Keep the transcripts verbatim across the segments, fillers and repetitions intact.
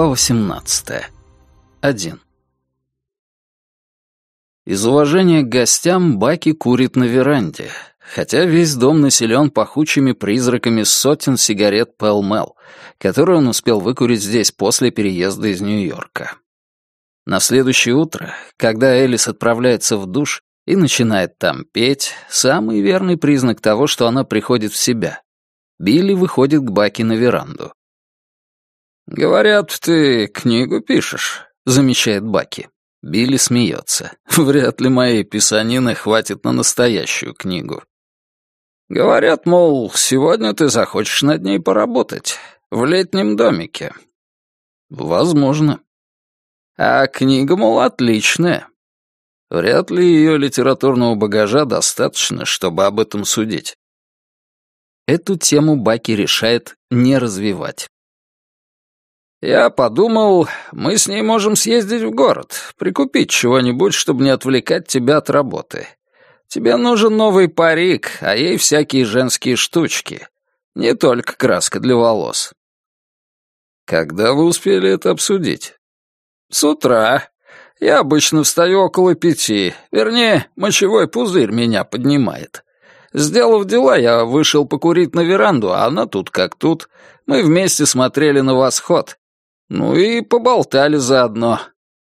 Глава восемнадцатая. Один. Из уважения к гостям Баки курит на веранде, хотя весь дом населен пахучими призраками сотен сигарет Pall Mall, которые он успел выкурить здесь после переезда из Нью-Йорка. На следующее утро, когда Элис отправляется в душ и начинает там петь, самый верный признак того, что она приходит в себя. Билли выходит к Баки на веранду. «Говорят, ты книгу пишешь», — замечает Баки. Билли смеется. «Вряд ли моей писанины хватит на настоящую книгу». «Говорят, мол, сегодня ты захочешь над ней поработать. В летнем домике». «Возможно». «А книга, мол, отличная». Вряд ли ее литературного багажа достаточно, чтобы об этом судить. Эту тему Баки решает не развивать. «Я подумал, мы с ней можем съездить в город, прикупить чего-нибудь, чтобы не отвлекать тебя от работы. Тебе нужен новый парик, а ей всякие женские штучки. Не только краска для волос». «Когда вы успели это обсудить?» «С утра. Я обычно встаю около пяти. Вернее, мочевой пузырь меня поднимает. Сделав дела, я вышел покурить на веранду, а она тут как тут. Мы вместе смотрели на восход. Ну и поболтали заодно».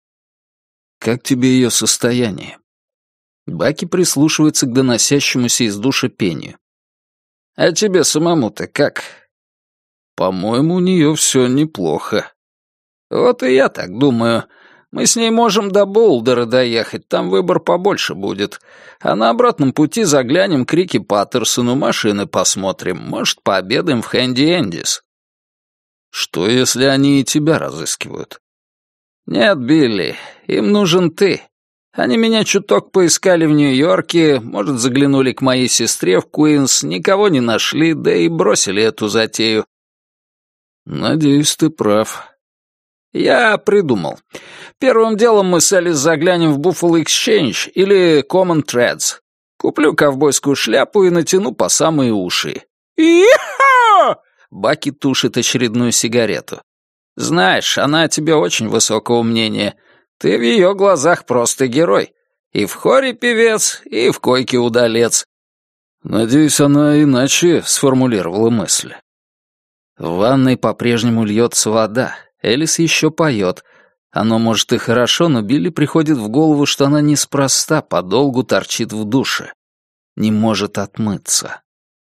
«Как тебе ее состояние?» Баки прислушивается к доносящемуся из душа пению. «А тебе самому-то как?» «По-моему, у нее все неплохо». «Вот и я так думаю. Мы с ней можем до Болдера доехать, там выбор побольше будет. А на обратном пути заглянем к Рике Паттерсону, машины посмотрим, может, пообедаем в Хэнди Эндис». «Что, если они и тебя разыскивают?» «Нет, Билли, им нужен ты. Они меня чуток поискали в Нью-Йорке, может, заглянули к моей сестре в Куинс, никого не нашли, да и бросили эту затею». «Надеюсь, ты прав». «Я придумал. Первым делом мы с Элис заглянем в Buffalo Exchange или Common Threads. Куплю ковбойскую шляпу и натяну по самые уши». «И-ха!» Баки тушит очередную сигарету. «Знаешь, она о тебе очень высокого мнения. Ты в ее глазах просто герой. И в хоре певец, и в койке удалец». Надеюсь, она иначе сформулировала мысль. В ванной по-прежнему льется вода. Элис еще поет. Оно, может, и хорошо, но Билли приходит в голову, что она неспроста подолгу торчит в душе. Не может отмыться.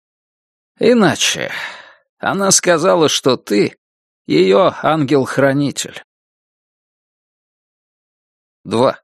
«Иначе. Она сказала, что ты — ее ангел-хранитель». Два.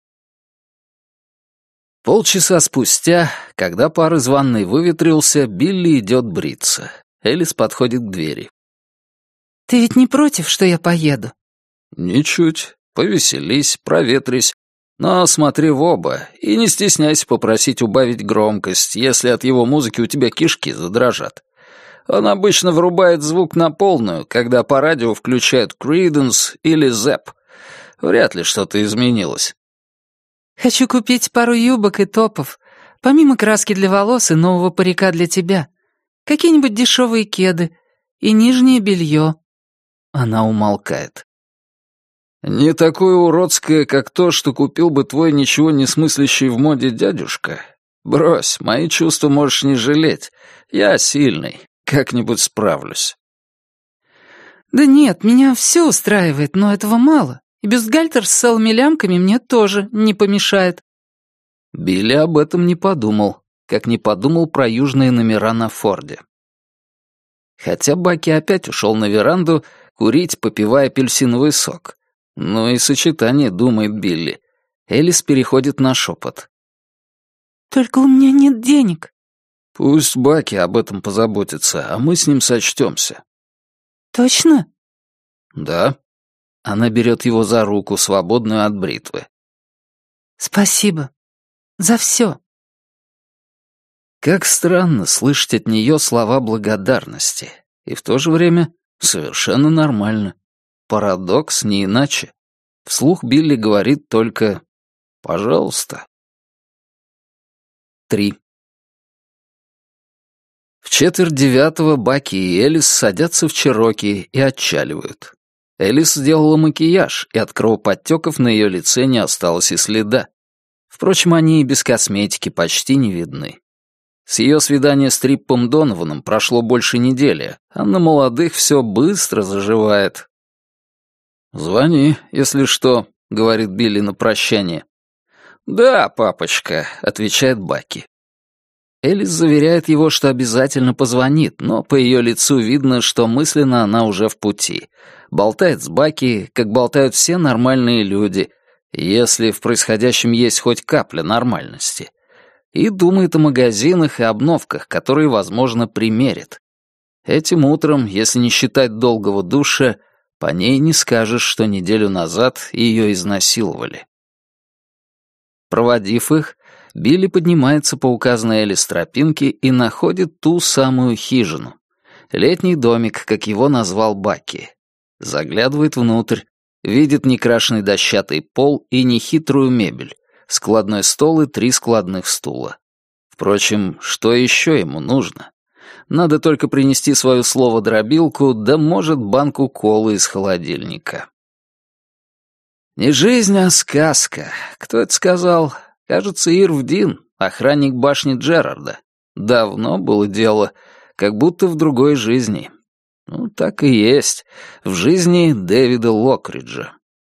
Полчаса спустя, когда пар из ванной выветрился, Билли идет бриться. Элис подходит к двери. «Ты ведь не против, что я поеду?» «Ничуть. Повеселись, проветрись. Но смотри в оба и не стесняйся попросить убавить громкость, если от его музыки у тебя кишки задрожат. Он обычно врубает звук на полную, когда по радио включают Creedence или Zepp. Вряд ли что-то изменилось». «Хочу купить пару юбок и топов, помимо краски для волос и нового парика для тебя. Какие-нибудь дешевые кеды и нижнее белье». Она умолкает. «Не такое уродское, как то, что купил бы твой ничего не смыслящий в моде дядюшка. Брось, мои чувства можешь не жалеть. Я сильный, как-нибудь справлюсь». «Да нет, меня все устраивает, но этого мало. И бюстгальтер с целыми лямками мне тоже не помешает». Билли об этом не подумал, как не подумал про южные номера на Форде. Хотя Баки опять ушел на веранду курить, попивая апельсиновый сок. Ну и сочетание, думает Билли. Элис переходит на шепот. «Только у меня нет денег». «Пусть Баки об этом позаботится, а мы с ним сочтемся». «Точно?» «Да». Она берет его за руку, свободную от бритвы. «Спасибо. За все». Как странно слышать от нее слова благодарности. И в то же время совершенно нормально. Парадокс, не иначе. Вслух Билли говорит только «пожалуйста». Три. В четверть девятого Баки и Элис садятся в Чероки и отчаливают. Элис сделала макияж, и от кровоподтеков на ее лице не осталось и следа. Впрочем, они и без косметики почти не видны. С ее свидания с Триппом Донованом прошло больше недели, а на молодых все быстро заживает. «Звони, если что», — говорит Билли на прощание. «Да, папочка», — отвечает Баки. Элис заверяет его, что обязательно позвонит, но по ее лицу видно, что мысленно она уже в пути. Болтает с Баки, как болтают все нормальные люди, если в происходящем есть хоть капля нормальности. И думает о магазинах и обновках, которые, возможно, примерит. Этим утром, если не считать долгого душа, по ней не скажешь, что неделю назад ее изнасиловали. Проводив их, Билли поднимается по указанной Элис тропинке и находит ту самую хижину. Летний домик, как его назвал Баки. Заглядывает внутрь, видит некрашенный дощатый пол и нехитрую мебель, складной стол и три складных стула. Впрочем, что еще ему нужно? Надо только принести свою слово-дробилку, да, может, банку колы из холодильника. Не жизнь, а сказка. Кто это сказал? Кажется, Ирвдин, охранник башни Джерарда. Давно было дело, как будто в другой жизни. Ну, так и есть. В жизни Дэвида Локриджа.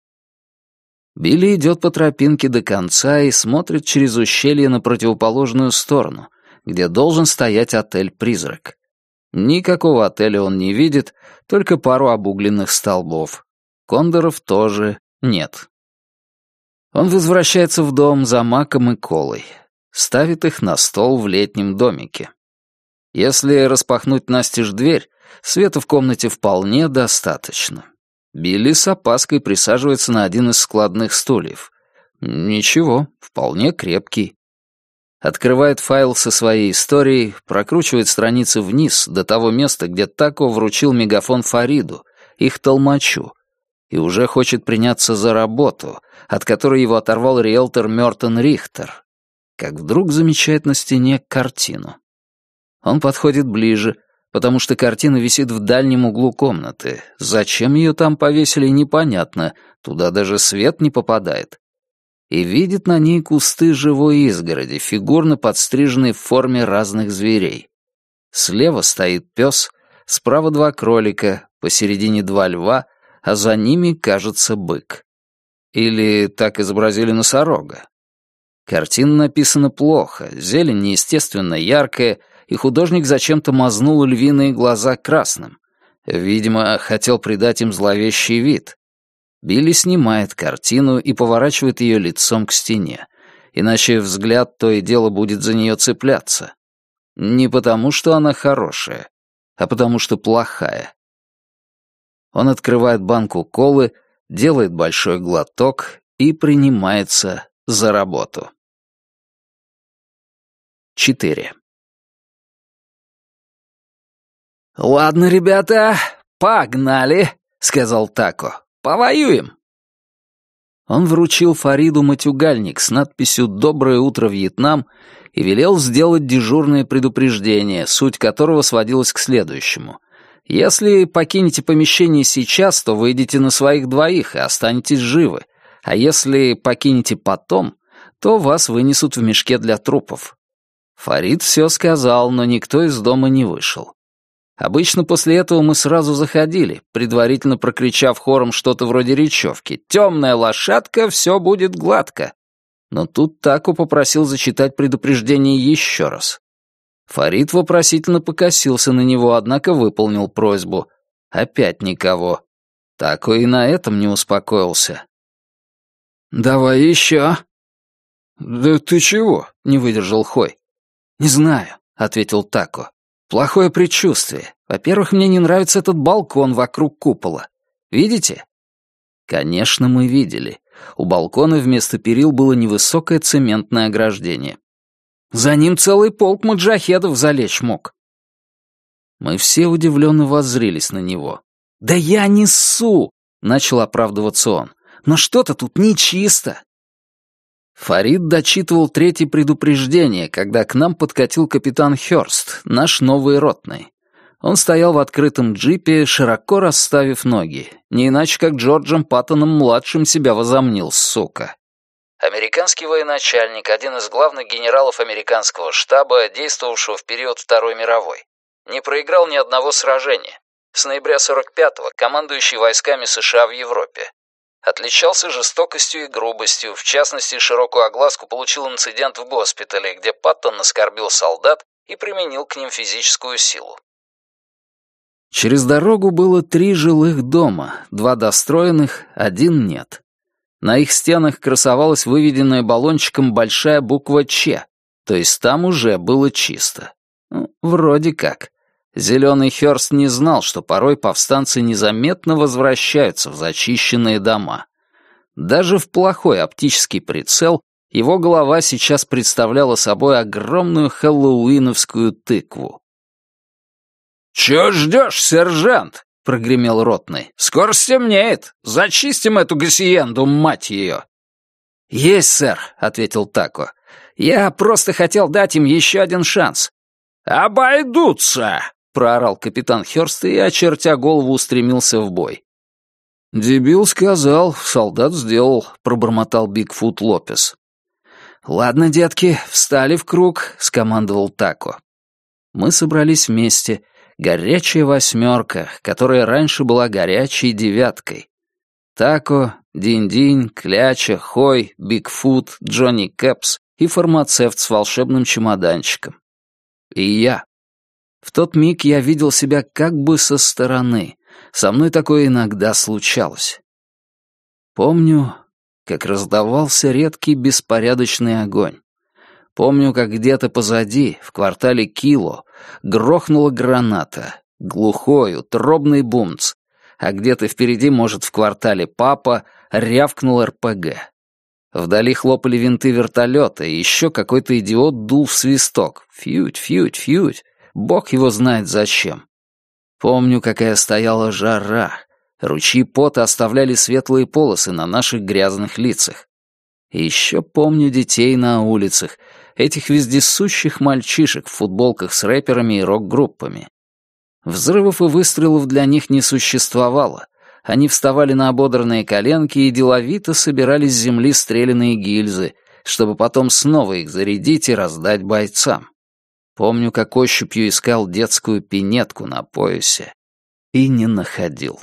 Билли идет по тропинке до конца и смотрит через ущелье на противоположную сторону, где должен стоять отель-призрак. Никакого отеля он не видит, только пару обугленных столбов. Кондоров тоже нет. Он возвращается в дом за маком и колой. Ставит их на стол в летнем домике. Если распахнуть настежь дверь, света в комнате вполне достаточно. Билли с опаской присаживается на один из складных стульев. Ничего, вполне крепкий. Открывает файл со своей историей, прокручивает страницы вниз до того места, где Тако вручил мегафон Фариду, их толмачу, и уже хочет приняться за работу, от которой его оторвал риэлтор Мёртон Рихтер, как вдруг замечает на стене картину. Он подходит ближе, потому что картина висит в дальнем углу комнаты. Зачем ее там повесили, непонятно, туда даже свет не попадает. И видит на ней кусты живой изгороди, фигурно подстриженные в форме разных зверей. Слева стоит пес, справа два кролика, посередине два льва, а за ними, кажется, бык. Или так изобразили носорога. Картина написана плохо, зелень неестественно яркая, и художник зачем-то мазнул львиные глаза красным. Видимо, хотел придать им зловещий вид. Билли снимает картину и поворачивает ее лицом к стене, иначе взгляд то и дело будет за нее цепляться. Не потому, что она хорошая, а потому, что плохая. Он открывает банку колы, делает большой глоток и принимается за работу. четыре. «Ладно, ребята, погнали», — сказал Тако. «Повоюем». Он вручил Фариду матюгальник с надписью «Доброе утро, Вьетнам» и велел сделать дежурное предупреждение, суть которого сводилась к следующему. «Если покинете помещение сейчас, то выйдете на своих двоих и останетесь живы, а если покинете потом, то вас вынесут в мешке для трупов». Фарид все сказал, но никто из дома не вышел. Обычно после этого мы сразу заходили, предварительно прокричав хором что-то вроде речевки «Темная лошадка, все будет гладко». Но тут Тако попросил зачитать предупреждение еще раз. Фарид вопросительно покосился на него, однако выполнил просьбу. Опять никого. Тако и на этом не успокоился. «Давай еще». «Да ты чего?» — не выдержал Хой. «Не знаю», — ответил Тако. «Плохое предчувствие. Во-первых, мне не нравится этот балкон вокруг купола. Видите?» Конечно, мы видели. У балкона вместо перил было невысокое цементное ограждение. За ним целый полк маджахедов залечь мог. Мы все удивленно воззрелись на него. «Да я несу!» — начал оправдываться он. «Но что-то тут нечисто!» Фарид дочитывал третье предупреждение, когда к нам подкатил капитан Хёрст, наш новый ротный. Он стоял в открытом джипе, широко расставив ноги, не иначе как Джорджем Паттоном-младшим себя возомнил, сука. Американский военачальник, один из главных генералов американского штаба, действовавшего в период Второй мировой. Не проиграл ни одного сражения. С ноября сорок пятого командующий войсками США в Европе. Отличался жестокостью и грубостью, в частности, широкую огласку получил инцидент в госпитале, где Паттон оскорбил солдат и применил к ним физическую силу. Через дорогу было три жилых дома, два достроенных, один нет. На их стенах красовалась выведенная баллончиком большая буква «Ч», то есть там уже было чисто. Ну, вроде как. Зеленый Хёрст не знал, что порой повстанцы незаметно возвращаются в зачищенные дома. Даже в плохой оптический прицел его голова сейчас представляла собой огромную хэллоуиновскую тыкву. «Чё ждёшь, сержант?» — прогремел ротный. «Скоро стемнеет. Зачистим эту гасиенду, мать её!» «Есть, сэр», — ответил Тако. «Я просто хотел дать им ещё один шанс». «Обойдутся!» — проорал капитан Хёрст и, очертя голову, устремился в бой. «Дебил сказал, солдат сделал», — пробормотал Бигфут Лопес. «Ладно, детки, встали в круг», — скомандовал Тако. Мы собрались вместе. Горячая восьмерка, которая раньше была горячей девяткой. Тако, Динь-Динь, Кляча, Хой, Бигфут, Джонни Кэпс и фармацевт с волшебным чемоданчиком. И я. В тот миг я видел себя как бы со стороны. Со мной такое иногда случалось. Помню, как раздавался редкий беспорядочный огонь. Помню, как где-то позади, в квартале Кило, грохнула граната, глухой, утробный бумц, а где-то впереди, может, в квартале Папа, рявкнул эр пэ гэ. Вдали хлопали винты вертолета, и еще какой-то идиот дул в свисток. Фьють, фьють, фьють. Бог его знает зачем. Помню, какая стояла жара. Ручьи пота оставляли светлые полосы на наших грязных лицах. И еще помню детей на улицах, этих вездесущих мальчишек в футболках с рэперами и рок-группами. Взрывов и выстрелов для них не существовало. Они вставали на ободранные коленки и деловито собирали с земли стрелянные гильзы, чтобы потом снова их зарядить и раздать бойцам. Помню, как ощупью искал детскую пинетку на поясе и не находил.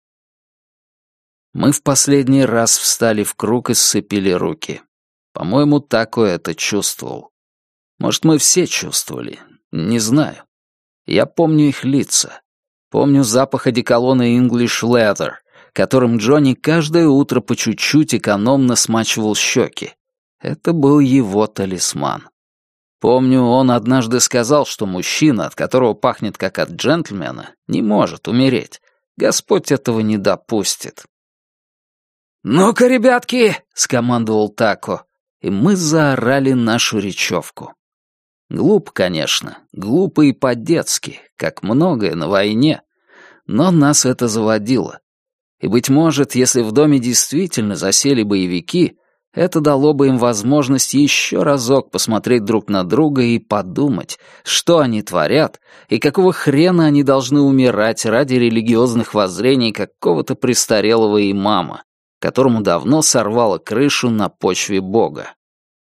Мы в последний раз встали в круг и сцепили руки. По-моему, Тако это чувствовал. Может, мы все чувствовали, не знаю. Я помню их лица. Помню запах одеколона English Leather, которым Джонни каждое утро по чуть-чуть экономно смачивал щеки. Это был его талисман. Помню, он однажды сказал, что мужчина, от которого пахнет как от джентльмена, не может умереть. Господь этого не допустит. «Ну-ка, ребятки!» — скомандовал Тако, и мы заорали нашу речевку. Глупо, конечно, глупо и по-детски, как многое на войне, но нас это заводило. И, быть может, если в доме действительно засели боевики, это дало бы им возможность еще разок посмотреть друг на друга и подумать, что они творят и какого хрена они должны умирать ради религиозных воззрений какого-то престарелого имама, которому давно сорвало крышу на почве Бога.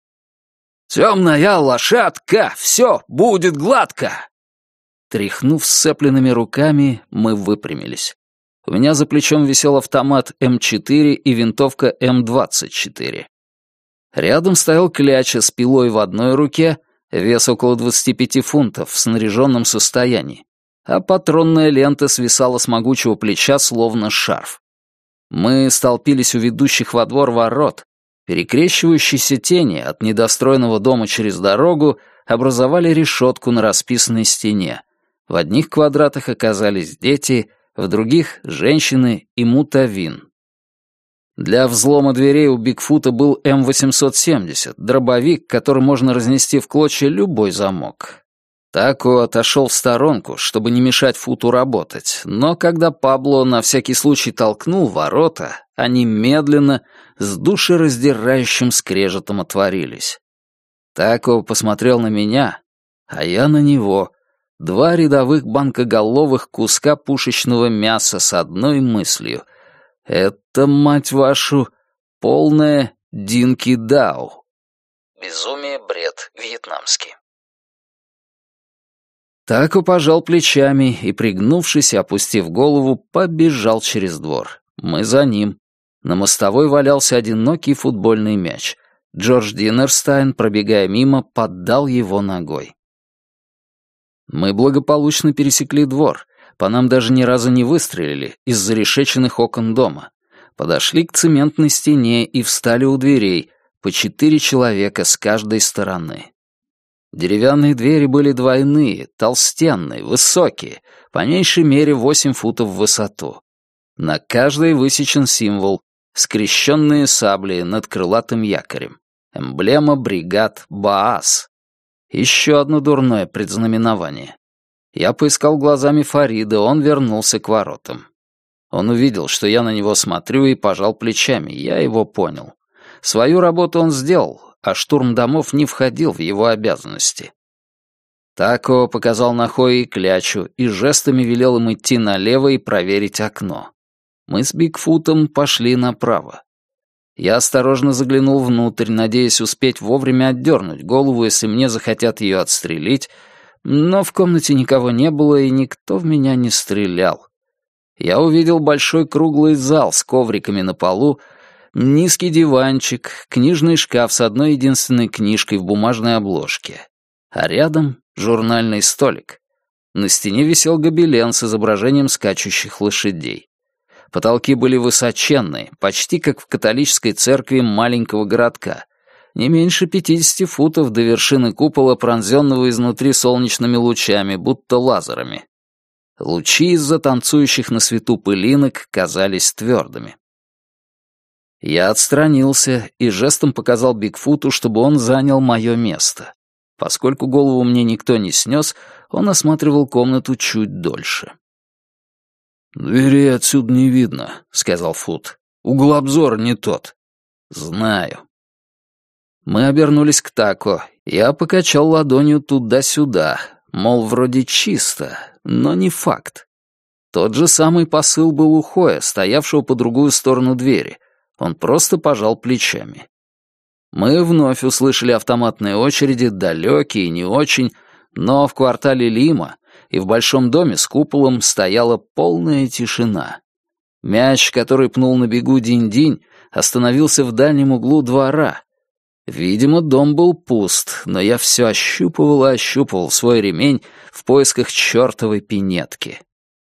«Темная лошадка! Все будет гладко!» Тряхнув сцепленными руками, мы выпрямились. У меня за плечом висел автомат эм четыре и винтовка эм двадцать четыре. Рядом стоял Кляча с пилой в одной руке, вес около двадцати пяти фунтов, в снаряженном состоянии, а патронная лента свисала с могучего плеча, словно шарф. Мы столпились у ведущих во двор ворот. Перекрещивающиеся тени от недостроенного дома через дорогу образовали решетку на расписанной стене. В одних квадратах оказались дети, в других — женщины и мутавин. Для взлома дверей у Бигфута был эм восемьсот семьдесят, дробовик, который можно разнести в клочья любой замок. Тако отошел в сторонку, чтобы не мешать Футу работать, но когда Пабло на всякий случай толкнул ворота, они медленно, с душераздирающим скрежетом отворились. Тако посмотрел на меня, а я на него, Два рядовых банкоголовых куска пушечного мяса с одной мыслью. Это, мать вашу, полная динки-дау. Безумие, бред, вьетнамский. Тако пожал плечами и, пригнувшись и опустив голову, побежал через двор. Мы за ним. На мостовой валялся одинокий футбольный мяч. Джордж Диннерстайн, пробегая мимо, поддал его ногой. Мы благополучно пересекли двор. По нам даже ни разу не выстрелили из зарешеченных окон дома. Подошли к цементной стене и встали у дверей, по четыре человека с каждой стороны. Деревянные двери были двойные, толстенные, высокие, по меньшей мере восемь футов в высоту. На каждой высечен символ — скрещенные сабли над крылатым якорем. Эмблема бригад Баас. Еще одно дурное предзнаменование. Я поискал глазами Фарида, он вернулся к воротам. Он увидел, что я на него смотрю, и пожал плечами. Я его понял. Свою работу он сделал, а штурм домов не входил в его обязанности. Тако показал на Хои и Клячу и жестами велел им идти налево и проверить окно. Мы с Бигфутом пошли направо. Я осторожно заглянул внутрь, надеясь успеть вовремя отдернуть голову, если мне захотят ее отстрелить, но в комнате никого не было, и никто в меня не стрелял. Я увидел большой круглый зал с ковриками на полу, низкий диванчик, книжный шкаф с одной единственной книжкой в бумажной обложке. А рядом журнальный столик. На стене висел гобелен с изображением скачущих лошадей. Потолки были высоченные, почти как в католической церкви маленького городка. Не меньше пятидесяти футов до вершины купола, пронзенного изнутри солнечными лучами, будто лазерами. Лучи из-за танцующих на свету пылинок казались твердыми. Я отстранился и жестом показал Бигфуту, чтобы он занял мое место. Поскольку голову мне никто не снес, он осматривал комнату чуть дольше. «Дверей отсюда не видно», — сказал Фут. «Угол обзора не тот». «Знаю». Мы обернулись к Тако. Я покачал ладонью туда-сюда, мол, вроде чисто, но не факт. Тот же самый посыл был у Хоя, стоявшего по другую сторону двери. Он просто пожал плечами. Мы вновь услышали автоматные очереди, далекие и не очень, но в квартале Лима и в большом доме с куполом стояла полная тишина. Мяч, который пнул на бегу Динь-Динь, остановился в дальнем углу двора. Видимо, дом был пуст, но я все ощупывал и ощупывал свой ремень в поисках чертовой пинетки.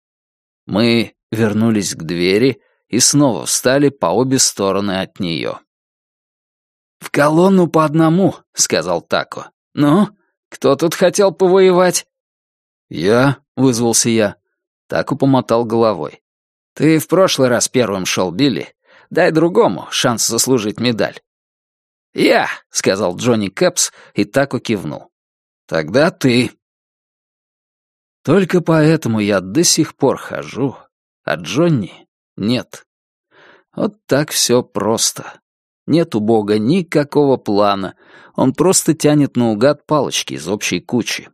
Мы вернулись к двери и снова встали по обе стороны от нее. «В колонну по одному», — сказал Тако. «Ну, кто тут хотел повоевать?» «Я», — вызвался я. Тако помотал головой. «Ты в прошлый раз первым шел, Билли. Дай другому шанс заслужить медаль». «Я», — сказал Джонни Кэпс, и Тако кивнул. «Тогда ты». Только поэтому я до сих пор хожу, а Джонни нет. Вот так все просто. Нет у Бога никакого плана, он просто тянет наугад палочки из общей кучи.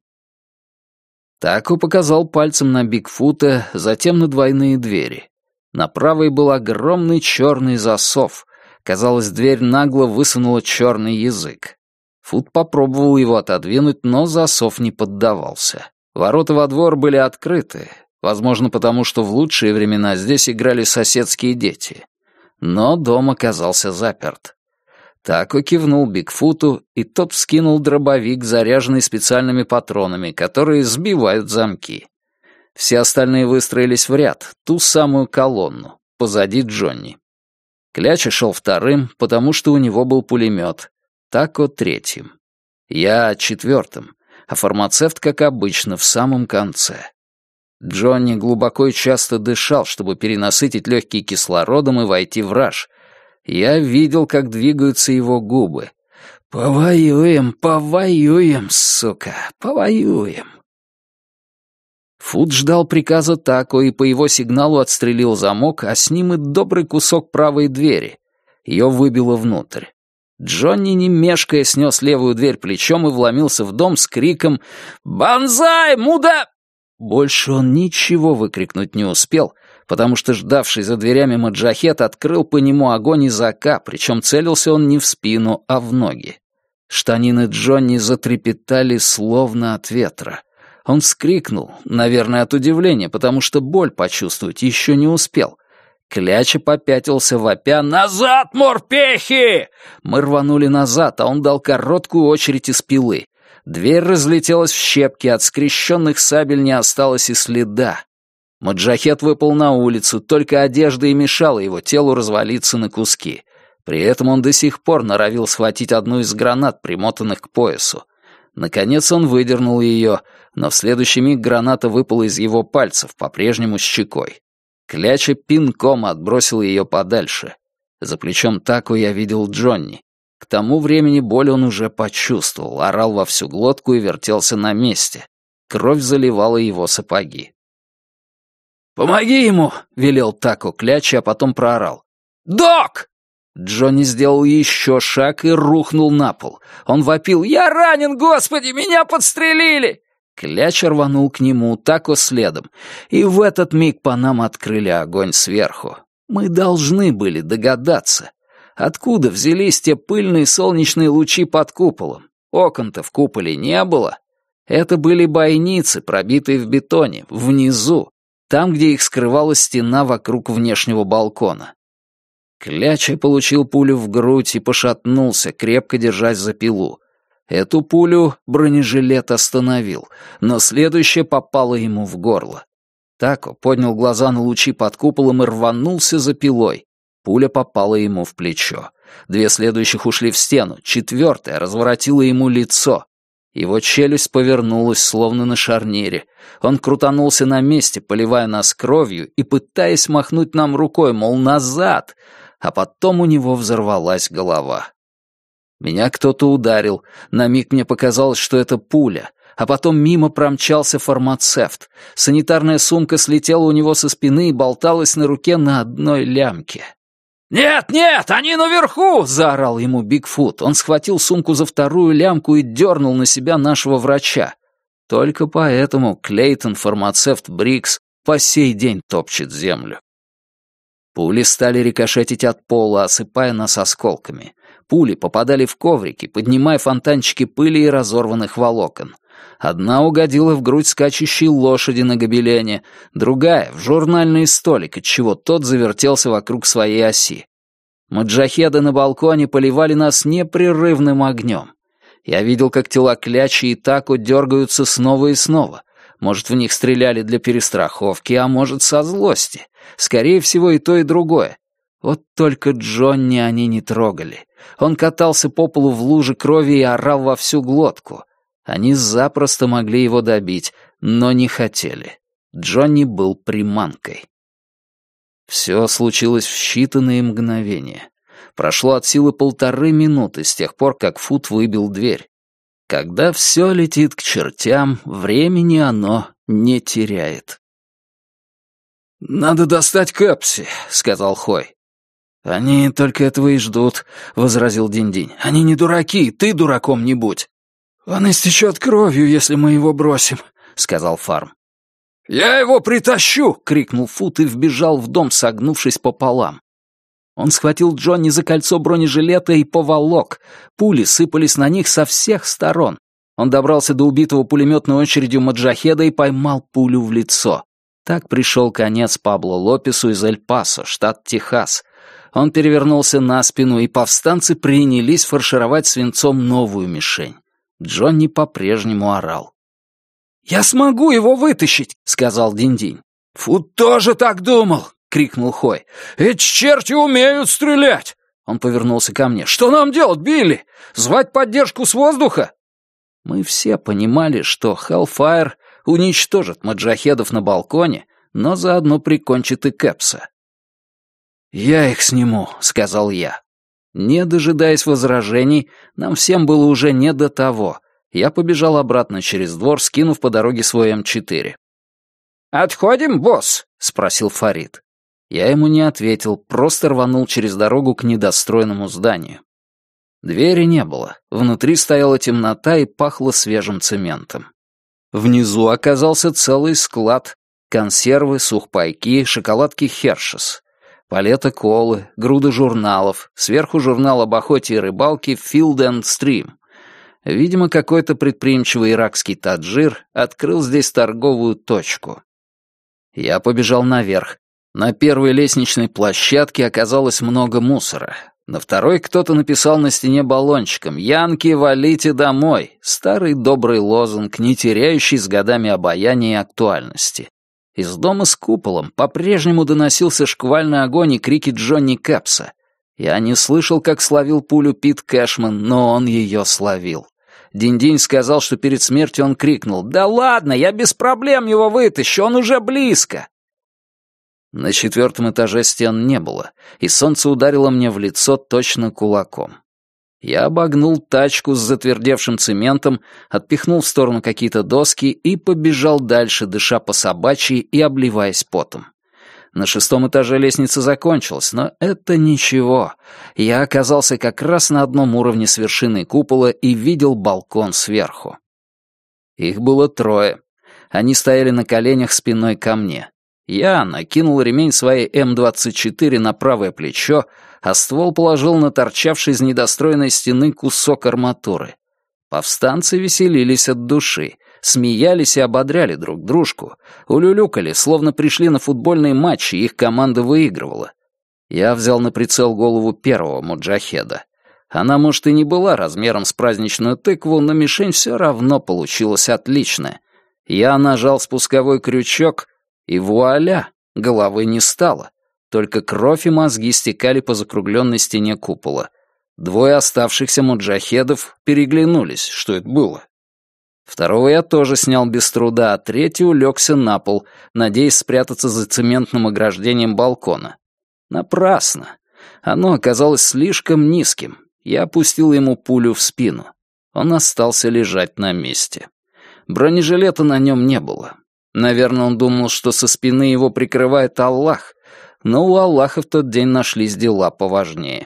Тако показал пальцем на Бигфута, затем на двойные двери. На правой был огромный черный засов. Казалось, дверь нагло высунула черный язык. Фут попробовал его отодвинуть, но засов не поддавался. Ворота во двор были открыты, возможно, потому что в лучшие времена здесь играли соседские дети. Но дом оказался заперт. Тако кивнул Бигфуту, и тот вскинул дробовик, заряженный специальными патронами, которые сбивают замки. Все остальные выстроились в ряд, ту самую колонну, позади Джонни. Кляча шел вторым, потому что у него был пулемет. Тако третьим. Я четвертым, а фармацевт, как обычно, в самом конце. Джонни глубоко и часто дышал, чтобы перенасытить легкие кислородом и войти в раж. Я видел, как двигаются его губы. «Повоюем, повоюем, сука, повоюем». Фут ждал приказа Тако и по его сигналу отстрелил замок, а с ним и добрый кусок правой двери. Ее выбило внутрь. Джонни, не мешкая, снес левую дверь плечом и вломился в дом с криком «Бонзай, муда!». Больше он ничего выкрикнуть не успел, потому что ждавший за дверями маджахет открыл по нему огонь из АК, причем целился он не в спину, а в ноги. Штанины Джонни затрепетали словно от ветра. Он вскрикнул, наверное, от удивления, потому что боль почувствовать еще не успел. Кляча попятился вопя «Назад, морпехи!». Мы рванули назад, а он дал короткую очередь из пилы. Дверь разлетелась в щепки, от скрещенных сабель не осталось и следа. Маджахет выпал на улицу, только одежда и мешала его телу развалиться на куски. При этом он до сих пор норовил схватить одну из гранат, примотанных к поясу. Наконец он выдернул ее, но в следующий миг граната выпала из его пальцев, по-прежнему с чекой. Кляча пинком отбросил ее подальше. За плечом Тако я видел Джонни. К тому времени боль он уже почувствовал, орал во всю глотку и вертелся на месте. Кровь заливала его сапоги. «Помоги ему!» — велел Тако Кляча, а потом проорал. «Док!» Джонни сделал еще шаг и рухнул на пол. Он вопил «Я ранен, господи, меня подстрелили!» Кляча рванул к нему, Тако следом, и в этот миг по нам открыли огонь сверху. Мы должны были догадаться, откуда взялись те пыльные солнечные лучи под куполом. Окон-то в куполе не было. Это были бойницы, пробитые в бетоне, внизу, там, где их скрывала стена вокруг внешнего балкона. Кляча получил пулю в грудь и пошатнулся, крепко держась за пилу. Эту пулю бронежилет остановил, но следующая попала ему в горло. Тако поднял глаза на лучи под куполом и рванулся за пилой. Пуля попала ему в плечо. Две следующих ушли в стену, четвертая разворотила ему лицо. Его челюсть повернулась, словно на шарнире. Он крутанулся на месте, поливая нас кровью и пытаясь махнуть нам рукой, мол, назад, а потом у него взорвалась голова. Меня кто-то ударил. На миг мне показалось, что это пуля. А потом мимо промчался фармацевт. Санитарная сумка слетела у него со спины и болталась на руке на одной лямке. «Нет, нет, они наверху!» — заорал ему Бигфут. Он схватил сумку за вторую лямку и дернул на себя нашего врача. Только поэтому Клейтон, фармацевт Брикс, по сей день топчет землю. Пули стали рикошетить от пола, осыпая нас осколками. Пули попадали в коврики, поднимая фонтанчики пыли и разорванных волокон. Одна угодила в грудь скачущей лошади на гобелене, другая — в журнальный столик, отчего тот завертелся вокруг своей оси. Маджахеды на балконе поливали нас непрерывным огнем. Я видел, как тела Клячи и Тако дергаются снова и снова. Может, в них стреляли для перестраховки, а может, со злости. Скорее всего, и то, и другое. Вот только Джонни они не трогали. Он катался по полу в луже крови и орал во всю глотку. Они запросто могли его добить, но не хотели. Джонни был приманкой. Все случилось в считанные мгновения. Прошло от силы полторы минуты с тех пор, как Фут выбил дверь. Когда все летит к чертям, времени оно не теряет. «Надо достать Кэпси», — сказал Хой. «Они только этого и ждут», — возразил Динь-Динь. «Они не дураки, ты дураком не будь». «Он истечет кровью, если мы его бросим», — сказал Фарм. «Я его притащу!» — крикнул Фут и вбежал в дом, согнувшись пополам. Он схватил Джонни за кольцо бронежилета и поволок. Пули сыпались на них со всех сторон. Он добрался до убитого пулеметной очередью маджахеда и поймал пулю в лицо. Так пришел конец Пабло Лопесу из Эль-Пасо, штат Техас. Он перевернулся на спину, и повстанцы принялись фаршировать свинцом новую мишень. Джонни по-прежнему орал. «Я смогу его вытащить!» — сказал Динь-Динь. «Фут тоже так думал!» — крикнул Хой. «Эти черти умеют стрелять!» Он повернулся ко мне. «Что нам делать, Билли? Звать поддержку с воздуха?» Мы все понимали, что Hellfire уничтожит маджахедов на балконе, но заодно прикончит и Кэпса. «Я их сниму», — сказал я. Не дожидаясь возражений, нам всем было уже не до того. Я побежал обратно через двор, скинув по дороге свой эм четыре. «Отходим, босс?» — спросил Фарид. Я ему не ответил, просто рванул через дорогу к недостроенному зданию. Двери не было, внутри стояла темнота и пахло свежим цементом. Внизу оказался целый склад. Консервы, сухпайки, шоколадки Хершес, палета колы, груда журналов, сверху журнал об охоте и рыбалке Field and Stream. Видимо, какой-то предприимчивый иракский таджир открыл здесь торговую точку. Я побежал наверх. На первой лестничной площадке оказалось много мусора. На второй кто-то написал на стене баллончиком «Янки, валите домой!» Старый добрый лозунг, не теряющий с годами обаяния и актуальности. Из дома с куполом по-прежнему доносился шквальный огонь и крики Джонни Кэпса. Я не слышал, как словил пулю Пит Кэшман, но он ее словил. Динь-Динь сказал, что перед смертью он крикнул «Да ладно, я без проблем его вытащу, он уже близко!» На четвертом этаже стен не было, и солнце ударило мне в лицо точно кулаком. Я обогнул тачку с затвердевшим цементом, отпихнул в сторону какие-то доски и побежал дальше, дыша по собачьи и обливаясь потом. На шестом этаже лестница закончилась, но это ничего. Я оказался как раз на одном уровне с вершиной купола и видел балкон сверху. Их было трое. Они стояли на коленях спиной ко мне. Я накинул ремень своей эм двадцать четыре на правое плечо, а ствол положил на торчавший из недостроенной стены кусок арматуры. Повстанцы веселились от души, смеялись и ободряли друг дружку, улюлюкали, словно пришли на футбольный матч, и их команда выигрывала. Я взял на прицел голову первого муджахеда. Она, может, и не была размером с праздничную тыкву, но мишень все равно получилась отличная. Я нажал спусковой крючок, и вуаля, головы не стало. Только кровь и мозги стекали по закругленной стене купола. Двое оставшихся муджахедов переглянулись, что это было. Второго я тоже снял без труда, а третий улегся на пол, надеясь спрятаться за цементным ограждением балкона. Напрасно. Оно оказалось слишком низким. Я опустил ему пулю в спину. Он остался лежать на месте. Бронежилета на нем не было. Наверное, он думал, что со спины его прикрывает Аллах, но у Аллаха в тот день нашлись дела поважнее.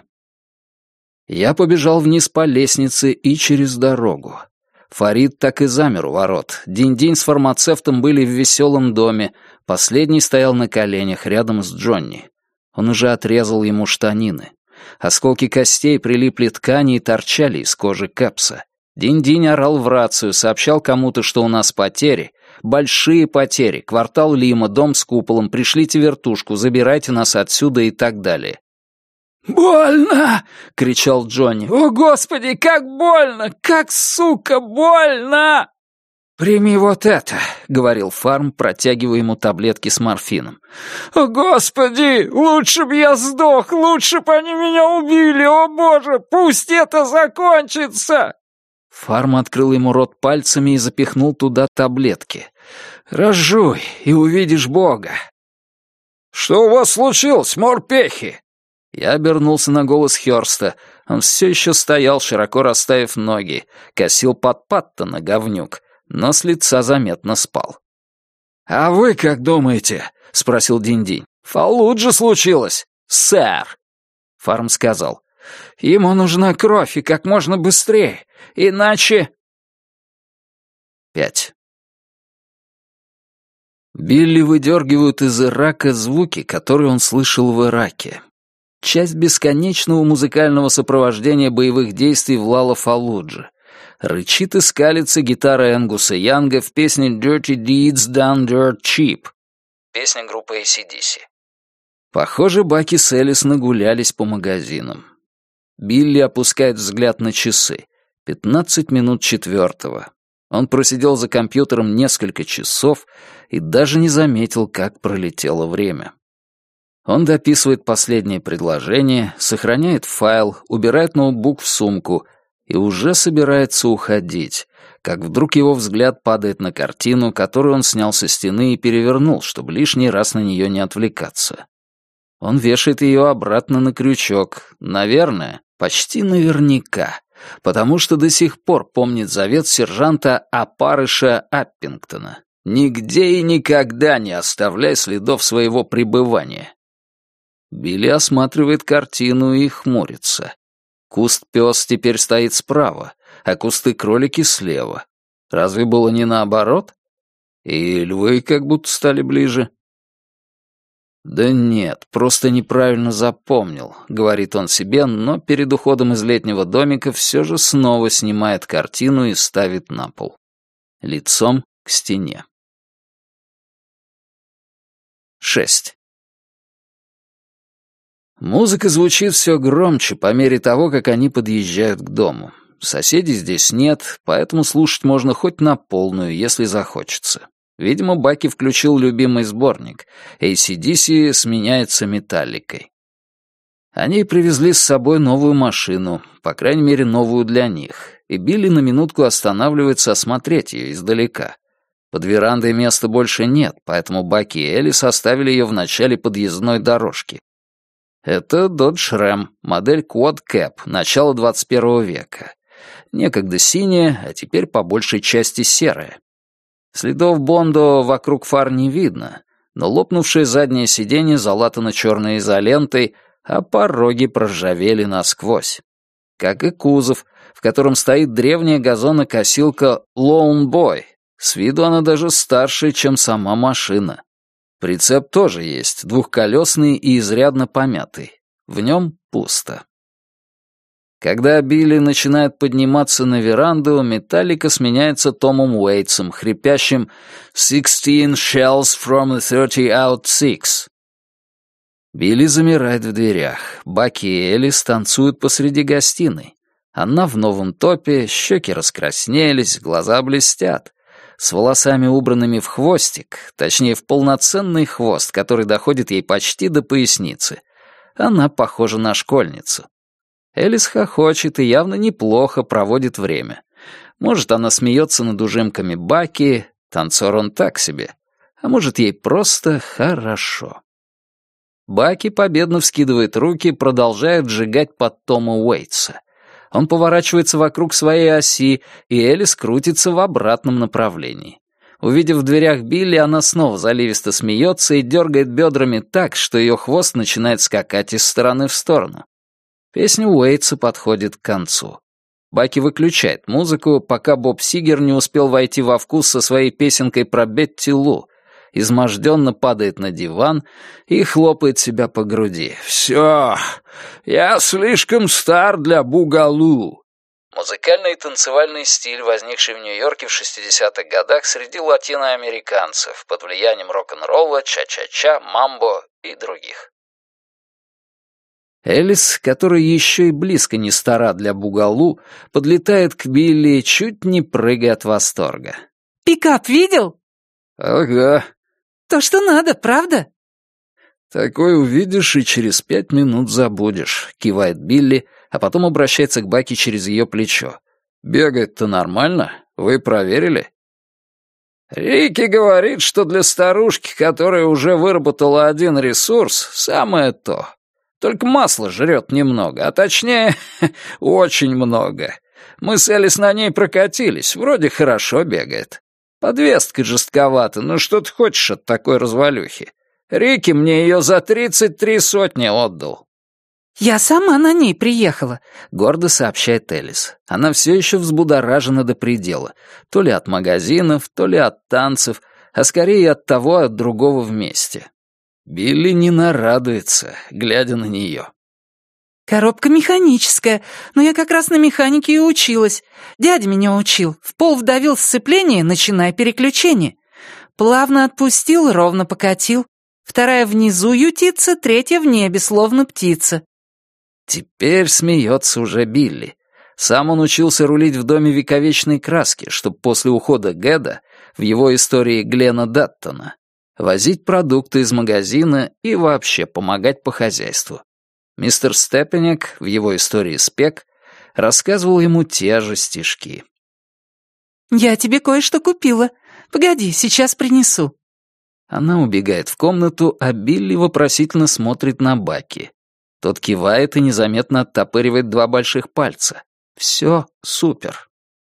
Я побежал вниз по лестнице и через дорогу. Фарид так и замер у ворот. Динь-Динь с фармацевтом были в веселом доме, последний стоял на коленях рядом с Джонни. Он уже отрезал ему штанины. Осколки костей прилипли ткани и торчали из кожи Кэпса. Динь-Динь орал в рацию, сообщал кому-то, что у нас потери, большие потери, квартал Лима, дом с куполом, пришлите вертушку, забирайте нас отсюда и так далее. «Больно!» — кричал Джонни. «О, Господи, как больно! Как, сука, больно!» «Прими вот это», — говорил Фарм, протягивая ему таблетки с морфином. «О, Господи, лучше б я сдох, лучше б они меня убили, о, Боже, пусть это закончится!» Фарм открыл ему рот пальцами и запихнул туда таблетки. «Разжуй, и увидишь Бога». «Что у вас случилось, морпехи?» Я обернулся на голос Хёрста. Он все еще стоял, широко расставив ноги, косил под Паттона, говнюк, но с лица заметно спал. «А вы как думаете?» — спросил Динь-Динь. «Фаллуджа случилось, сэр!» Фарм сказал. «Ему нужна кровь, и как можно быстрее, иначе...» Пять. Билли выдергивают из Ирака звуки, которые он слышал в Ираке. Часть бесконечного музыкального сопровождения боевых действий в Лала-Фаллудже. Рычит и скалится гитара Энгуса Янга в песне «Dirty Deeds Done Dirt Cheap». Песня группы эй си ди си. Похоже, Баки с Элис нагулялись по магазинам. Билли опускает взгляд на часы. Пятнадцать минут четвертого. Он просидел за компьютером несколько часов и даже не заметил, как пролетело время. Он дописывает последнее предложение, сохраняет файл, убирает ноутбук в сумку и уже собирается уходить, как вдруг его взгляд падает на картину, которую он снял со стены и перевернул, чтобы лишний раз на нее не отвлекаться. Он вешает ее обратно на крючок, наверное, почти наверняка, потому что до сих пор помнит завет сержанта Апарыша Аппингтона. «Нигде и никогда не оставляй следов своего пребывания». Билли осматривает картину и хмурится. Куст-пес теперь стоит справа, а кусты-кролики слева. Разве было не наоборот? И львы как будто стали ближе. «Да нет, просто неправильно запомнил», — говорит он себе, но перед уходом из летнего домика все же снова снимает картину и ставит на пол. Лицом к стене. Шесть. Музыка звучит все громче по мере того, как они подъезжают к дому. Соседей здесь нет, поэтому слушать можно хоть на полную, если захочется. Видимо, Баки включил любимый сборник. эй си ди си сменяется металликой. Они привезли с собой новую машину, по крайней мере, новую для них, и Билли на минутку останавливается осмотреть ее издалека. Под верандой места больше нет, поэтому Баки и Элис оставили ее в начале подъездной дорожки. Это Dodge Ram, модель Quad Cab, начала двадцать первого века. Некогда синяя, а теперь по большей части серая. Следов Бондо вокруг фар не видно, но лопнувшее заднее сиденье залатано черной изолентой, а пороги проржавели насквозь. Как и кузов, в котором стоит древняя газонокосилка Lone Boy. С виду она даже старше, чем сама машина. Прицеп тоже есть, двухколесный и изрядно помятый. В нем пусто. Когда Билли начинает подниматься на веранду, Металлика сменяется Томом Уэйтсом, хрипящим «Sixteen shells from the thirty out six». Билли замирает в дверях. Баки и Элис танцуют посреди гостиной. Она в новом топе, щеки раскраснелись, глаза блестят. С волосами, убранными в хвостик, точнее, в полноценный хвост, который доходит ей почти до поясницы. Она похожа на школьницу. Элис хохочет и явно неплохо проводит время. Может, она смеется над ужимками Баки, танцор он так себе, а может, ей просто хорошо. Баки победно вскидывает руки, продолжает сжигать под Тома Уэйтса. Он поворачивается вокруг своей оси, и Элис крутится в обратном направлении. Увидев в дверях Билли, она снова заливисто смеется и дергает бедрами так, что ее хвост начинает скакать из стороны в сторону. Песня Уэйтса подходит к концу. Баки выключает музыку, пока Боб Сигер не успел войти во вкус со своей песенкой про Бетти Лу, изможденно падает на диван и хлопает себя по груди. «Все, я слишком стар для бугалу». Музыкальный и танцевальный стиль, возникший в Нью-Йорке в шестидесятых годах среди латиноамериканцев под влиянием рок-н-ролла, ча-ча-ча, мамбо и других. Элис, которая еще и близко не стара для бугалу, подлетает к Билли, чуть не прыгая от восторга. «Пикап видел?» «Ага». «То, что надо, правда?» «Такое увидишь и через пять минут забудешь», — кивает Билли, а потом обращается к Баки через ее плечо. «Бегает-то нормально? Вы проверили?» «Рики говорит, что для старушки, которая уже выработала один ресурс, самое то. Только масло жрет немного, а точнее, очень много. Мы с Элис на ней прокатились, вроде хорошо бегает. Подвеска жестковата, ну что ты хочешь от такой развалюхи? Рики мне ее за тридцать три сотни отдал». «Я сама на ней приехала», — гордо сообщает Элис. Она все еще взбудоражена до предела. То ли от магазинов, то ли от танцев, а скорее от того, от другого вместе. Билли не нарадуется, глядя на нее. «Коробка механическая, но я как раз на механике и училась. Дядя меня учил. В пол вдавил сцепление, начиная переключение. Плавно отпустил, ровно покатил. Вторая внизу ютится, третья в небе, словно птица». Теперь смеется уже Билли. Сам он учился рулить в доме вековечной краски, чтобы после ухода Гэда в его истории Глена Даттона возить продукты из магазина и вообще помогать по хозяйству. Мистер Степенек в его истории «Спек» рассказывал ему те же стишки. «Я тебе кое-что купила. Погоди, сейчас принесу». Она убегает в комнату, а Билли вопросительно смотрит на Баки. Тот кивает и незаметно оттопыривает два больших пальца. Все супер.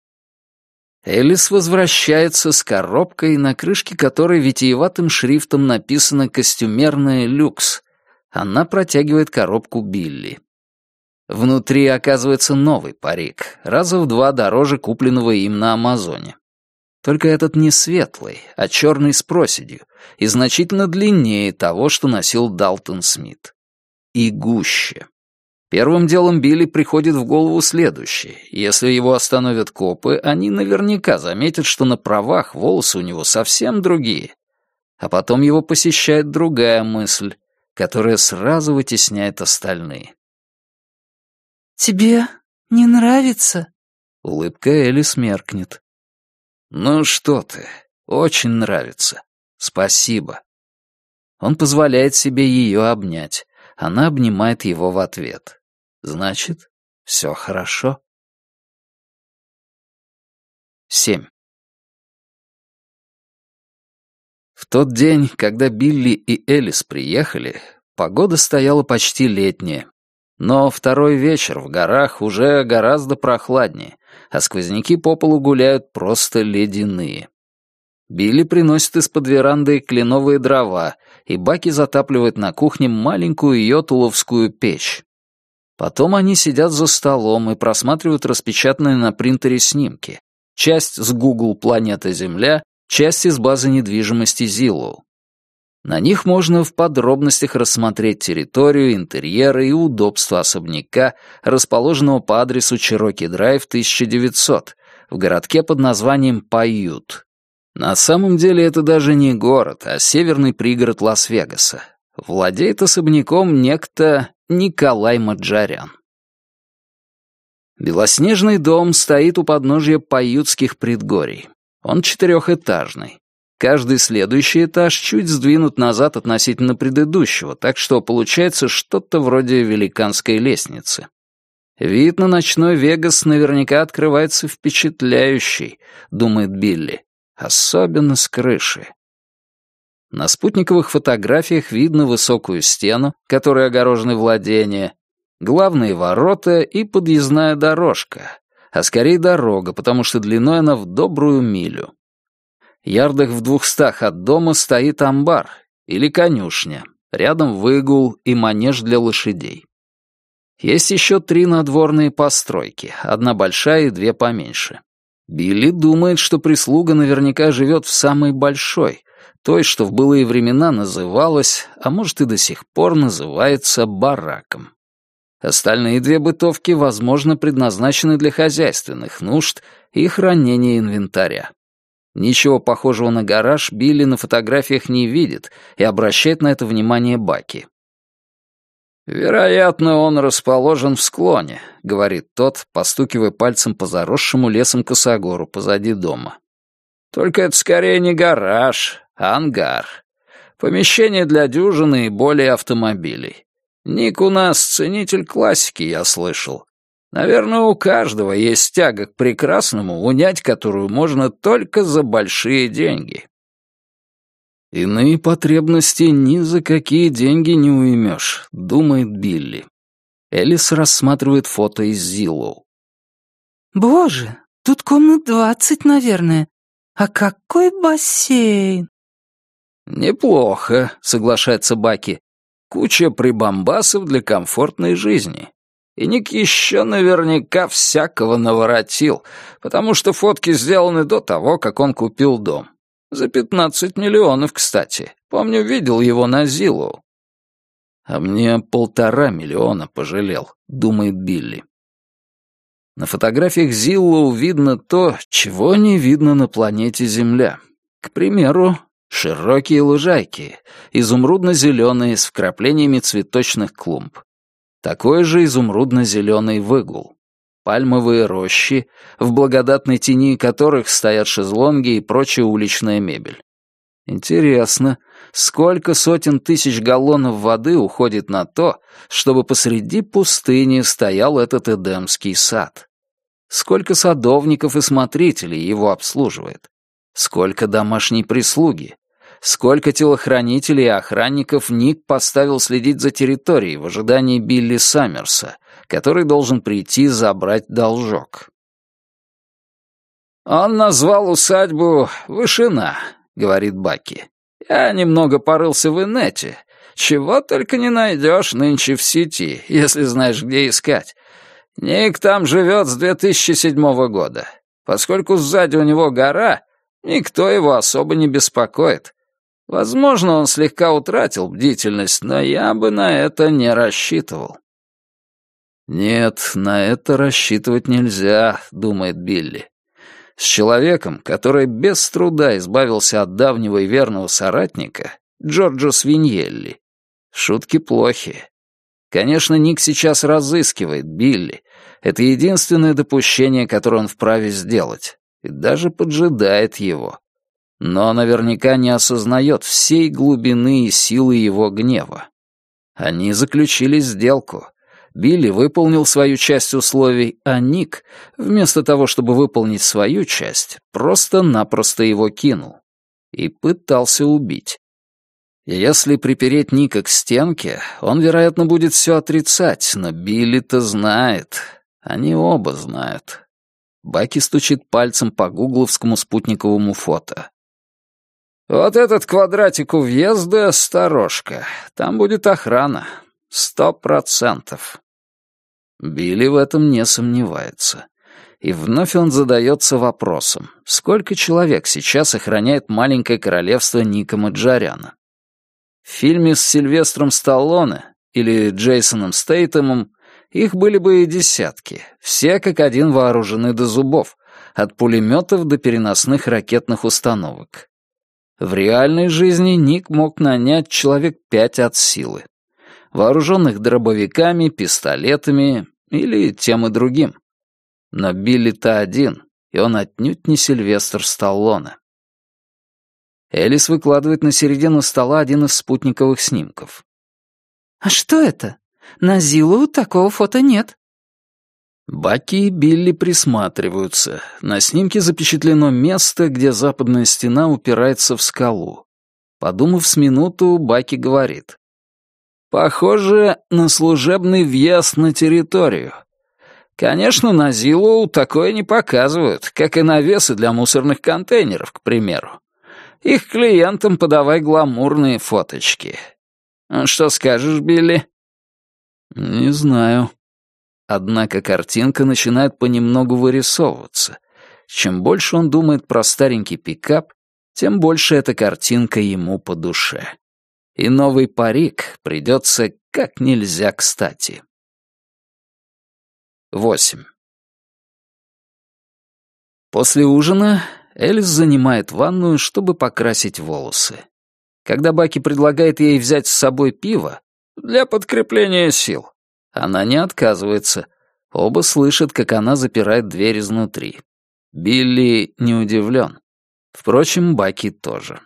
Элис возвращается с коробкой, на крышке которой витиеватым шрифтом написано «Костюмерная люкс». Она протягивает коробку Билли. Внутри оказывается новый парик, раза в два дороже купленного им на Амазоне. Только этот не светлый, а черный с проседью, и значительно длиннее того, что носил Далтон Смит. И гуще. Первым делом Билли приходит в голову следующее. Если его остановят копы, они наверняка заметят, что на правах волосы у него совсем другие. А потом его посещает другая мысль, которая сразу вытесняет остальные. «Тебе не нравится?» Улыбка Элис меркнет. «Ну что ты, очень нравится. Спасибо». Он позволяет себе ее обнять. Она обнимает его в ответ. Значит, все хорошо. Семь. В тот день, когда Билли и Элис приехали, погода стояла почти летняя. Но второй вечер в горах уже гораздо прохладнее, а сквозняки по полу гуляют просто ледяные. Билли приносит из-под веранды кленовые дрова, и Баки затапливает на кухне маленькую йотуловскую печь. Потом они сидят за столом и просматривают распечатанные на принтере снимки. Часть с Google «Планета Земля», часть из базы недвижимости Zillow. На них можно в подробностях рассмотреть территорию, интерьеры и удобства особняка, расположенного по адресу Чероки-Драйв, тысяча девятьсот, в городке под названием Пайют. На самом деле это даже не город, а северный пригород Лас-Вегаса. Владеет особняком некто Николай Маджарян. Белоснежный дом стоит у подножья Пайютских предгорий. Он четырехэтажный. Каждый следующий этаж чуть сдвинут назад относительно предыдущего, так что получается что-то вроде великанской лестницы. Вид на ночной Вегас наверняка открывается впечатляющий, думает Билли, особенно с крыши. На спутниковых фотографиях видно высокую стену, которой огорожены владения, главные ворота и подъездная дорожка, а скорее дорога, потому что длиной она в добрую милю. Ярдах в двухстах от дома стоит амбар или конюшня, рядом выгул и манеж для лошадей. Есть еще три надворные постройки, одна большая и две поменьше. Билли думает, что прислуга наверняка живет в самой большой, той, что в былые времена называлась, а может и до сих пор называется, бараком. Остальные две бытовки, возможно, предназначены для хозяйственных нужд и хранения инвентаря. Ничего похожего на гараж Билли на фотографиях не видит и обращает на это внимание Баки. «Вероятно, он расположен в склоне», — говорит тот, постукивая пальцем по заросшему лесом косогору позади дома. «Только это скорее не гараж, а ангар. Помещение для дюжины и более автомобилей. Ник у нас ценитель классики, я слышал. Наверное, у каждого есть тяга к прекрасному, унять которую можно только за большие деньги». «Иные потребности ни за какие деньги не уймешь», — думает Билли. Элис рассматривает фото из Zillow. «Боже, тут комнат двадцать, наверное. А какой бассейн!» «Неплохо», — соглашается Баки. «Куча прибамбасов для комфортной жизни. И Ник еще наверняка всякого наворотил, потому что фотки сделаны до того, как он купил дом. За пятнадцать миллионов, кстати. Помню, видел его на Zillow». «А мне полтора миллиона пожалел», — думает Билли. На фотографиях Zillow видно то, чего не видно на планете Земля. К примеру, широкие лужайки, изумрудно-зеленые с вкраплениями цветочных клумб. Такой же изумрудно-зеленый выгул. Пальмовые рощи, в благодатной тени которых стоят шезлонги и прочая уличная мебель. Интересно, сколько сотен тысяч галлонов воды уходит на то, чтобы посреди пустыни стоял этот эдемский сад? Сколько садовников и смотрителей его обслуживает? Сколько домашней прислуги? Сколько телохранителей и охранников Ник поставил следить за территорией в ожидании Билли Саммерса, который должен прийти забрать должок? «Он назвал усадьбу «Вышина», — говорит Баки. «Я немного порылся в инете. Чего только не найдешь нынче в сети, если знаешь, где искать. Ник там живет с две тысячи седьмого года. Поскольку сзади у него гора, никто его особо не беспокоит. Возможно, он слегка утратил бдительность, но я бы на это не рассчитывал». «Нет, на это рассчитывать нельзя», — думает Билли. «С человеком, который без труда избавился от давнего и верного соратника, Джорджо Свиньелли, шутки плохи. Конечно, Ник сейчас разыскивает Билли. Это единственное допущение, которое он вправе сделать, и даже поджидает его. Но наверняка не осознает всей глубины и силы его гнева. Они заключили сделку. Билли выполнил свою часть условий, а Ник, вместо того, чтобы выполнить свою часть, просто-напросто его кинул. И пытался убить. Если припереть Ника к стенке, он, вероятно, будет все отрицать, но Билли-то знает. Они оба знают. Баки стучит пальцем по гугловскому спутниковому фото. «Вот этот квадратик у въезда — сторожка. Там будет охрана. Сто процентов». Билли в этом не сомневается. И вновь он задается вопросом, сколько человек сейчас охраняет маленькое королевство Ника Маджаряна. В фильме с Сильвестром Сталлоне или Джейсоном Стейтемом их были бы и десятки, все как один вооружены до зубов, от пулеметов до переносных ракетных установок. В реальной жизни Ник мог нанять человек пять от силы, вооруженных дробовиками, пистолетами или тем и другим. Но Билли-то один, и он отнюдь не Сильвестр Сталлоне. Элис выкладывает на середину стола один из спутниковых снимков. «А что это? На Зиллу такого фото нет». Баки и Билли присматриваются. На снимке запечатлено место, где западная стена упирается в скалу. Подумав с минуту, Баки говорит. «Похоже на служебный въезд на территорию. Конечно, на Зиллу такое не показывают, как и навесы для мусорных контейнеров, к примеру. Их клиентам подавай гламурные фоточки. Что скажешь, Билли?» «Не знаю». Однако картинка начинает понемногу вырисовываться. Чем больше он думает про старенький пикап, тем больше эта картинка ему по душе. И новый парик придется как нельзя кстати. восемь. После ужина Элис занимает ванную, чтобы покрасить волосы. Когда Баки предлагает ей взять с собой пиво для подкрепления сил, она не отказывается. Оба слышат, как она запирает дверь изнутри. Билли не удивлен. Впрочем, Баки тоже.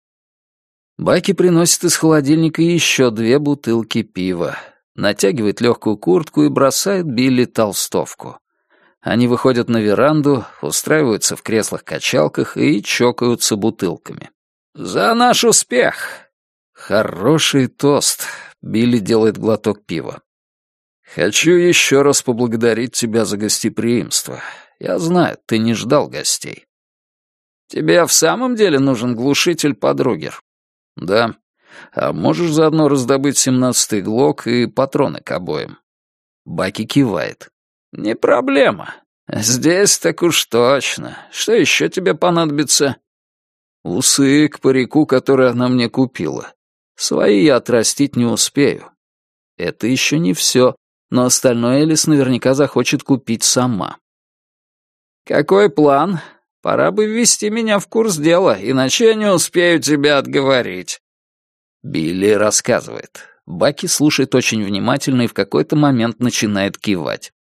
Баки приносит из холодильника еще две бутылки пива, натягивает легкую куртку и бросает Билли толстовку. Они выходят на веранду, устраиваются в креслах-качалках и чокаются бутылками. «За наш успех!» Хороший тост. Билли делает глоток пива. «Хочу еще раз поблагодарить тебя за гостеприимство. Я знаю, ты не ждал гостей». «Тебе в самом деле нужен глушитель под Ругер?» «Да. А можешь заодно раздобыть семнадцатый глок и патроны к обоим?» Баки кивает. «Не проблема. Здесь так уж точно. Что еще тебе понадобится?» «Усы к парику, который она мне купила. Свои я отрастить не успею. Это еще не все, но остальное Элис наверняка захочет купить сама». «Какой план? Пора бы ввести меня в курс дела, иначе я не успею тебя отговорить». Билли рассказывает. Баки слушает очень внимательно и в какой-то момент начинает кивать.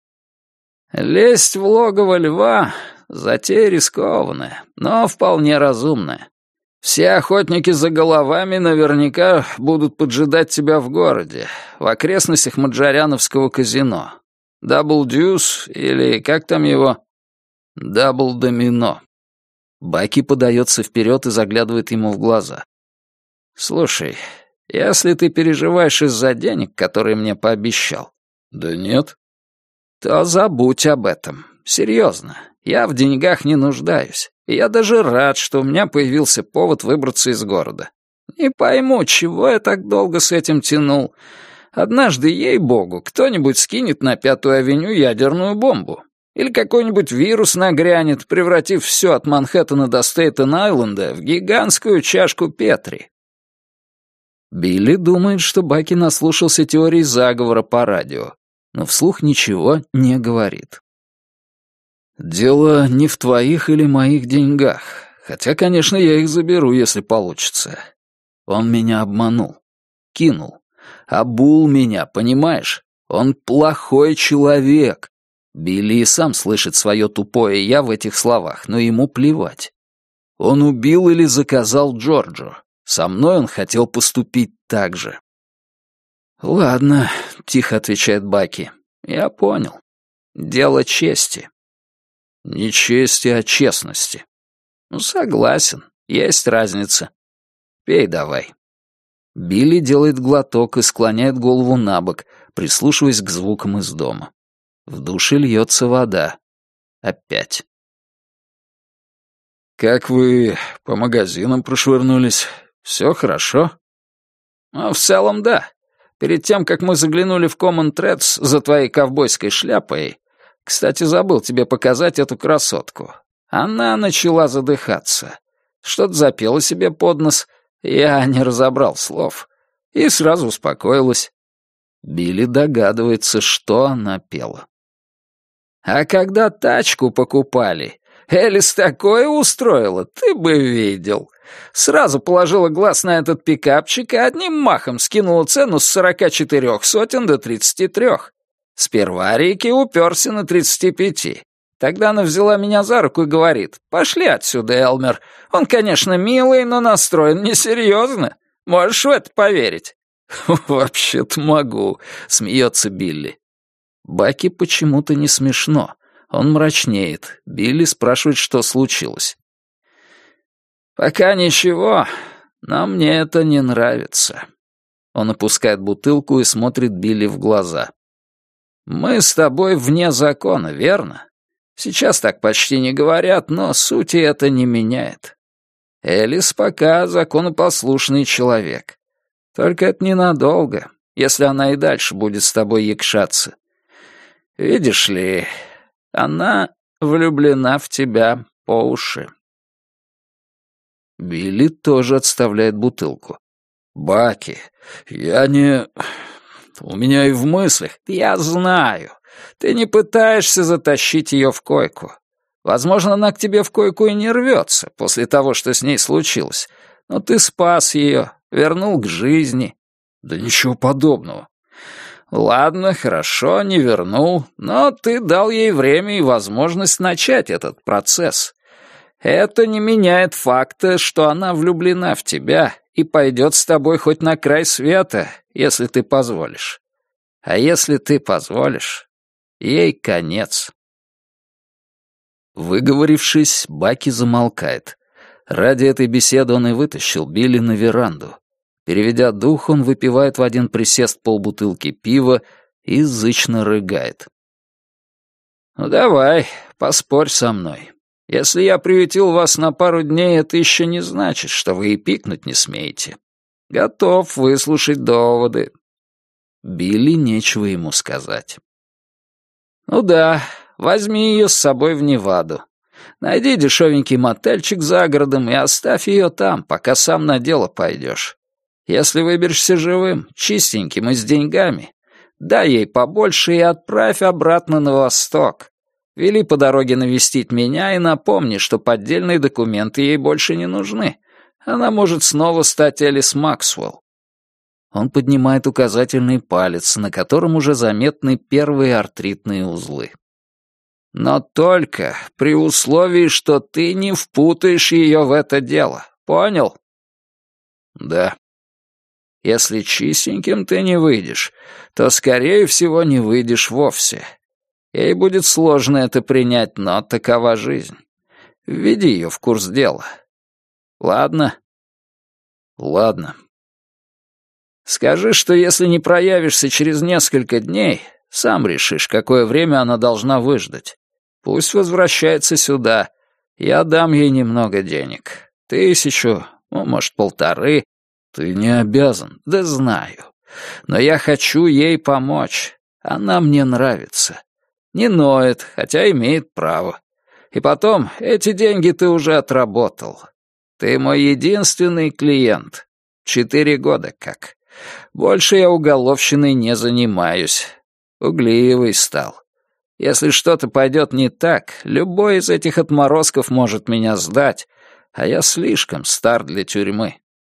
«Лезть в логово льва — затея рискованная, но вполне разумная. Все охотники за головами наверняка будут поджидать тебя в городе, в окрестностях Маджаряновского казино. Дабл Дьюс или как там его?» «Дабл Домино». Баки подается вперед и заглядывает ему в глаза. «Слушай, если ты переживаешь из-за денег, которые мне пообещал...» «Да нет». «То забудь об этом. Серьезно. Я в деньгах не нуждаюсь. И я даже рад, что у меня появился повод выбраться из города. Не пойму, чего я так долго с этим тянул. Однажды, ей-богу, кто-нибудь скинет на Пятую авеню ядерную бомбу. Или какой-нибудь вирус нагрянет, превратив все от Манхэттена до Стейтен-Айленда в гигантскую чашку Петри. Билли думает, что Баки наслушался теорий заговора по радио, но вслух ничего не говорит. «Дело не в твоих или моих деньгах, хотя, конечно, я их заберу, если получится. Он меня обманул, кинул, обул меня, понимаешь? Он плохой человек». Билли и сам слышит свое тупое «я» в этих словах, но ему плевать. Он убил или заказал Джорджо. Со мной он хотел поступить так же. «Ладно», — тихо отвечает Баки, — «я понял. Дело чести». «Не чести, а честности». «Ну, согласен, есть разница. Пей давай». Билли делает глоток и склоняет голову на бок, прислушиваясь к звукам из дома. В душе льется вода. Опять. «Как вы по магазинам прошвырнулись? Все хорошо?» «Ну, в целом, да. Перед тем, как мы заглянули в Common Threads за твоей ковбойской шляпой, кстати, забыл тебе показать эту красотку. Она начала задыхаться. Что-то запела себе под нос, я не разобрал слов. И сразу успокоилась». Билли догадывается, что она пела. «А когда тачку покупали, Элис такое устроила, ты бы видел. Сразу положила глаз на этот пикапчик и одним махом скинула цену с сорока четырех сотен до тридцати трех. Сперва Рики уперся на тридцати пяти. Тогда она взяла меня за руку и говорит: «Пошли отсюда, Элмер. Он, конечно, милый, но настроен несерьезно. Можешь в это поверить?» «Вообще-то могу», — смеется Билли. Баки почему-то не смешно. Он мрачнеет. Билли спрашивает, что случилось. «Пока ничего, но мне это не нравится». Он опускает бутылку и смотрит Билли в глаза. «Мы с тобой вне закона, верно? Сейчас так почти не говорят, но сути это не меняет. Элис пока законопослушный человек. Только это ненадолго, если она и дальше будет с тобой якшаться. Видишь ли, она влюблена в тебя по уши». Билли тоже отставляет бутылку. «Баки, я не... У меня и в мыслях... Я знаю. Ты не пытаешься затащить ее в койку. Возможно, она к тебе в койку и не рвется после того, что с ней случилось. Но ты спас ее, вернул к жизни». «Да ничего подобного». «Ладно, хорошо, не вернул, но ты дал ей время и возможность начать этот процесс. Это не меняет факта, что она влюблена в тебя и пойдет с тобой хоть на край света, если ты позволишь. А если ты позволишь, ей конец». Выговорившись, Баки замолкает. Ради этой беседы он и вытащил Билли на веранду. Переведя дух, он выпивает в один присест полбутылки пива и зычно рыгает. «Ну давай, поспорь со мной. Если я приютил вас на пару дней, это еще не значит, что вы и пикнуть не смеете. Готов выслушать доводы». Билли нечего ему сказать. «Ну да, возьми ее с собой в Неваду. Найди дешевенький мотельчик за городом и оставь ее там, пока сам на дело пойдешь. Если выберешься живым, чистеньким и с деньгами, дай ей побольше и отправь обратно на восток. Вели по дороге навестить меня и напомни, что поддельные документы ей больше не нужны. Она может снова стать Элис Максвелл». Он поднимает указательный палец, на котором уже заметны первые артритные узлы. «Но только при условии, что ты не впутаешь ее в это дело. Понял?» «Да». «Если чистеньким ты не выйдешь, то, скорее всего, не выйдешь вовсе. Ей будет сложно это принять, но такова жизнь. Введи ее в курс дела. Ладно?» «Ладно». «Скажи, что если не проявишься через несколько дней, сам решишь, какое время она должна выждать. Пусть возвращается сюда. Я дам ей немного денег. Тысячу, ну, может, полторы». «Ты не обязан». «Да знаю. Но я хочу ей помочь. Она мне нравится. Не ноет, хотя имеет право. И потом, эти деньги ты уже отработал. Ты мой единственный клиент. Четыре года как. Больше я уголовщиной не занимаюсь. Угливый стал. Если что-то пойдет не так, любой из этих отморозков может меня сдать, а я слишком стар для тюрьмы.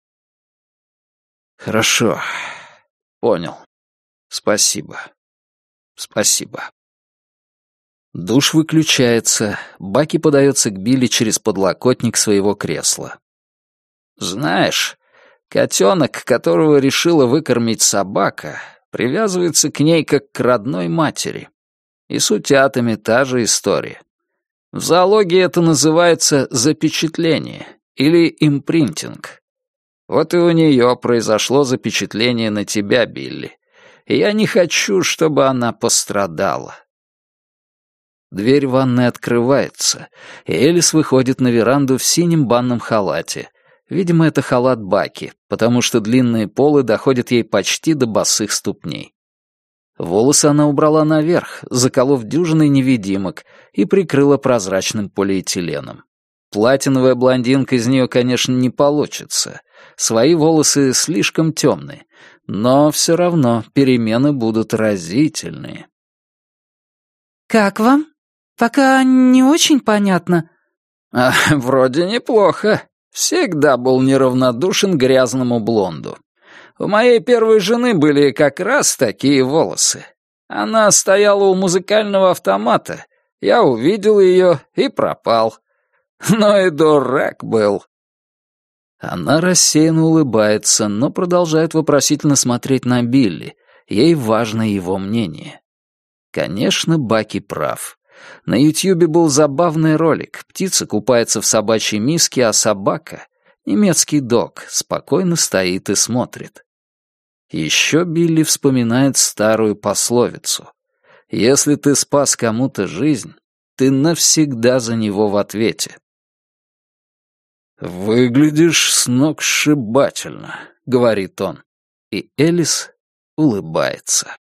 Хорошо. Понял. Спасибо. Спасибо. Душ выключается, Баки подается к Билли через подлокотник своего кресла. Знаешь, котенок, которого решила выкормить собака, привязывается к ней как к родной матери. И с утятами та же история. В зоологии это называется запечатление или импринтинг. Вот и у нее произошло запечатление на тебя, Билли. И я не хочу, чтобы она пострадала. Дверь ванной открывается, и Элис выходит на веранду в синем банном халате. Видимо, это халат Баки, потому что длинные полы доходят ей почти до босых ступней. Волосы она убрала наверх, заколов дюжиной невидимок, и прикрыла прозрачным полиэтиленом. Платиновая блондинка из нее, конечно, не получится. Свои волосы слишком темные, но все равно перемены будут разительные. «Как вам? Пока не очень понятно». А, «Вроде неплохо. Всегда был неравнодушен к грязному блонду. У моей первой жены были как раз такие волосы. Она стояла у музыкального автомата. Я увидел ее и пропал. Но и дурак был». Она рассеянно улыбается, но продолжает вопросительно смотреть на Билли. Ей важно его мнение. Конечно, Баки прав. На Ютьюбе был забавный ролик. Птица купается в собачьей миске, а собака, немецкий дог, спокойно стоит и смотрит. Еще Билли вспоминает старую пословицу. «Если ты спас кому-то жизнь, ты навсегда за него в ответе». «Выглядишь сногсшибательно», — говорит он. И Элис улыбается.